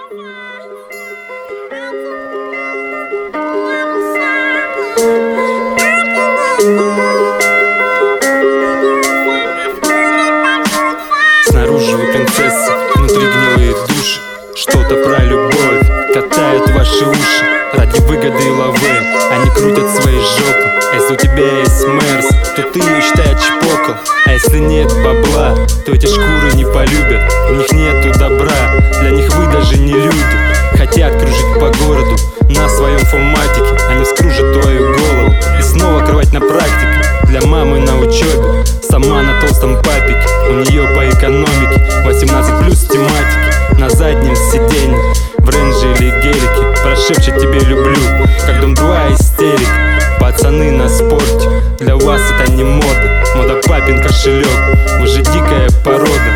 Снаружи вы принцессы, внутри гнилые души. Что-то про любовь катают ваши уши ради выгоды и лавы. Они крутят свои жопы. Если у тебя есть Мерс, то ты ее, считай, чпокал. А если нет бабла, то эти шкуры не полюбят. В них нету добра, для них вы даже не люди. Хотят кружить по городу на своем форматике. Они вскружат твою голову и снова крывать на практике. Для мамы на учебе, сама на толстом папике. У нее по экономике 18+ тематики. На заднем сиденье, в рейнже или гелике, прошепчет тебе люблю, как Дом 2 истерик. Пацаны на спорте, для вас это не мода. Мода папин кошелек, вы же дикая порода.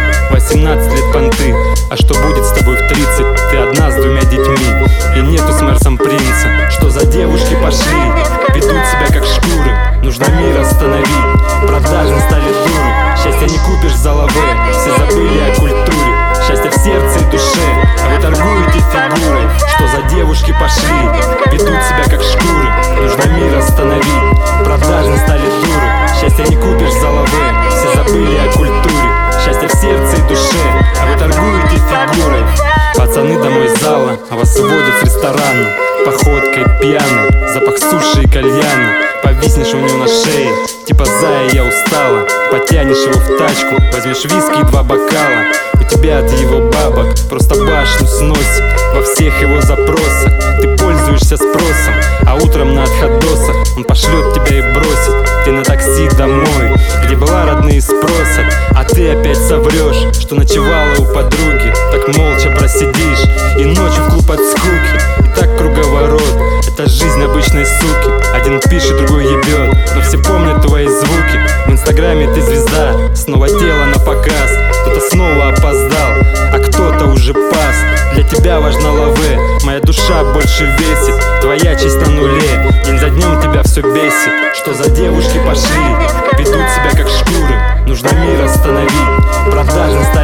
18 лет понты, а что будет с тобой в 30? Ты одна с 2 детьми, и нету с Мерсом принца. Что за девушки пошли, ведут себя как шкуры. Нужно мир остановить, продажны стали дуры. Счастье не купишь за лаве, все забыли о культуре. Счастье в сердце и душе, а вы торгуете фигурой. Что за девушки пошли, ведут себя как шкуры. Нужно мир остановить, продажны стали дуры. Счастье не купишь за лаве, все забыли о культуре. Счастье в сердце и душе, а вы торгуете фигурой. Пацаны домой из зала, а вас уводят с ресторана. Походкой пьяной, запах суши и кальяна. Повиснешь у него на шее, типа зая, я устала. Потянешь его в тачку, возьмешь виски и 2 бокала. У тебя от его бабок просто башню сносит во всех его запросах. Ты пользуешься спросом, а утром на отходосах он пошлет тебя и бросит. Ты на такси домой, где была, родные спросят. А ты опять соврешь, что ночевала у подруги. Так молча просидишь и ночью в клуб от скуки. И так круговорот, это жизнь обычной суки. Один пишет, другой ебет, но все помнят твои звуки. В инстаграме ты звезда, снова тело на показ. Кто-то снова опоздал, а кто-то уже пас. Для тебя важна лаве, моя душа больше весит. Твоя честь на нуле, день за днем тебя все бесит. Что за девушки пошли, ведут себя как шкуры. Нужно мир остановить, продажны стали